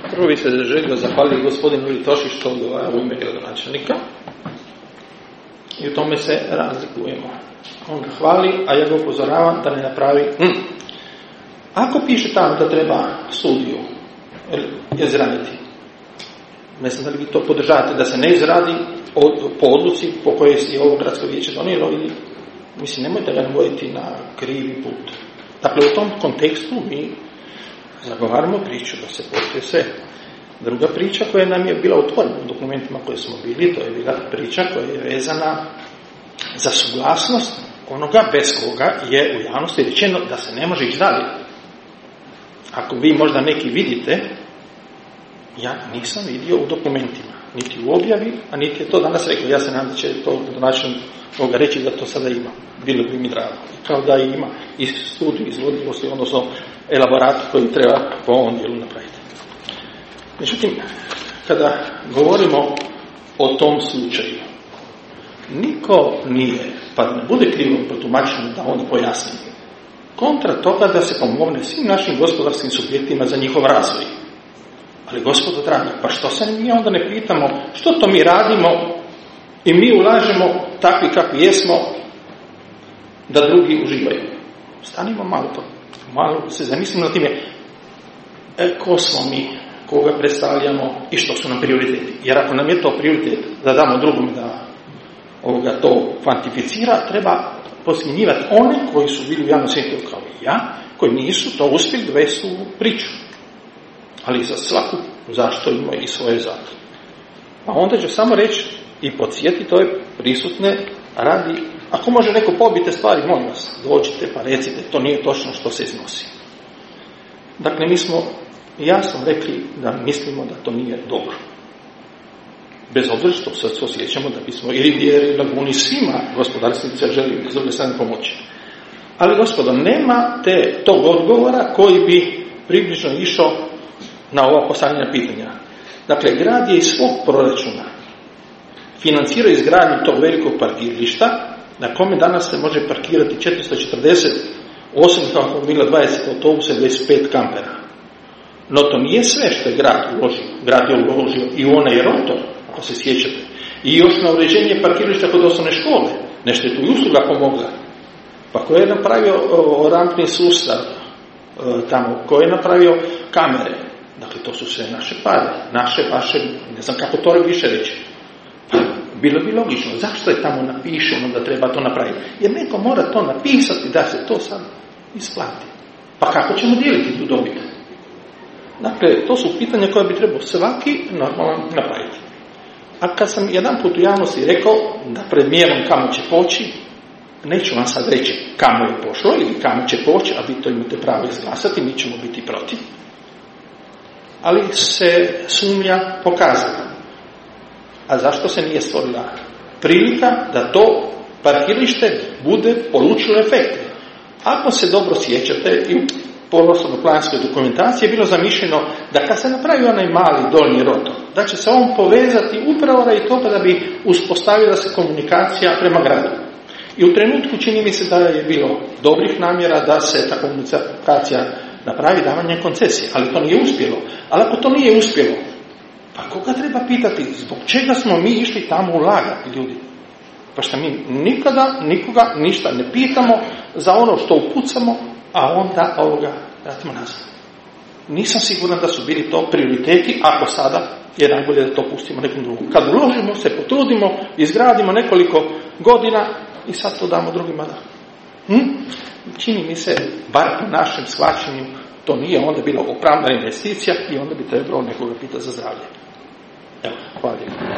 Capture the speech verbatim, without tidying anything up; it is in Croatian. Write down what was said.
Prvo bi se želio zahvaliti gospodinu Litoši što odgovara u ime gradonačelnika i u tome se razlikujemo. On ga hvali, a ja ga upozoravam da ne napravi hm. Ako piše tamo da treba studiju izraditi, ne znam da li vi to podržavate da se ne izradi po odluci po kojoj je ovo gradsko vijeće donijelo, ili mislim nemojte ga navoditi na krivi put. Dakle, u tom kontekstu mi zagovaramo priču da se poštuje sve. Druga priča koja nam je bila otvorena u dokumentima koje smo bili, to je bila priča koja je vezana za suglasnost onoga bez koga je u javnosti rečeno da se ne može ići dalje. Ako vi možda neki vidite, ja nisam vidio u dokumentima, niti u objavi, a niti je to danas rekao. Ja se nadam da će to način moga reći da to sada ima. Bilo bi mi drago. Kao da ima i studiju izvodljivosti, odnosno elaborat koji treba po ovom dijelu napraviti. Međutim, kada govorimo o tom slučaju, niko nije, pa ne bude krivo protumačeno da on pojasni, kontra toga da se pomogne svim našim gospodarskim subjektima za njihov razvoj. Ali gospodo dragi, pa što se mi onda ne pitamo, što to mi radimo i mi ulažemo takvi kakvi jesmo da drugi uživaju? Stanimo malo to, malo se zamislimo na time, e, ko smo mi, koga predstavljamo i što su nam prioriteti. Jer ako nam je to prioritet da damo drugom da ovoga to kvantificira, treba posmjenjivati one koji su bili u javnom sektoru kao i ja, koji nisu to uspjeli dovesti u priču. Ali za svaku zašto ima i svoje zato. A onda ću samo reći i podsjetiti ove prisutne radi, ako može neko pobite stvari, molim vas, dođite pa recite, to nije točno što se iznosi. Dakle, mi smo jasno rekli da mislimo da to nije dobro. Bez obzira što sad se osjećamo da bismo i Rivijeri i Laguni svima gospodarstvenicima želi iz druge strane pomoći. Ali gospodo, nema te tog odgovora koji bi približno išao na ova postavljena pitanja. Dakle, grad je iz svog proračuna financirao izgradnju tog velikog parkirališta na kome danas se može parkirati četiristo četrdeset osobnih automobila, dvadeset autobusa i dvadeset pet kampera. No to nije sve što je grad uložio. Grad je uložio i u onaj rotor, ako se sjećate. I još na uređenje parkirališta kod osnovne škole. Nešto je tu i usluga pomogla. Pa ko je napravio o, rampni sustav o, tamo, ko je napravio kamere. Dakle, to su sve naše pare, naše, vaše, ne znam kako to više reći. Pa, bilo bi logično. Zašto je tamo napišeno da treba to napraviti? Jer neko mora to napisati da se to sad isplati. Pa kako ćemo dijeliti tu dobit? Dakle, to su pitanja koje bi trebao svaki normalan napraviti. A kad sam jedan put u javnosti rekao da pred mjerom kamo će poći, neću vam sad reći kamo je pošlo ili kamo će poći, a vi to imate pravo izglasati, mi ćemo biti protiv. Ali se sumnja pokazala. A zašto se nije stvorila prilika da to parkiralište bude polučilo efekte? Ako se dobro sjećate, i u prostorno-planskoj dokumentaciji je bilo zamišljeno da kad se napravi onaj mali donji rotor, da će se on povezati upravo radi toga da bi uspostavila se komunikacija prema gradu. I u trenutku čini mi se da je bilo dobrih namjera da se ta komunikacija napravi davanjem koncesije, ali to nije uspjelo. Ali ako to nije uspjelo, pa koga treba pitati zbog čega smo mi išli tamo ulagati, ljudi? Pa što mi nikada nikoga ništa ne pitamo za ono što upucamo, a onda ovoga vratimo nazad. Nisam siguran da su bili to prioriteti, ako sada je najbolje da to pustimo nekom drugom. Kad uložimo se, potrudimo, izgradimo nekoliko godina i sad to damo drugima da. Hm? Čini mi se, bar po našem shvaćanju, to nije onda bila opravdana investicija i onda bi trebalo nekoga pitati za zdravlje. Evo, hvala lijepo.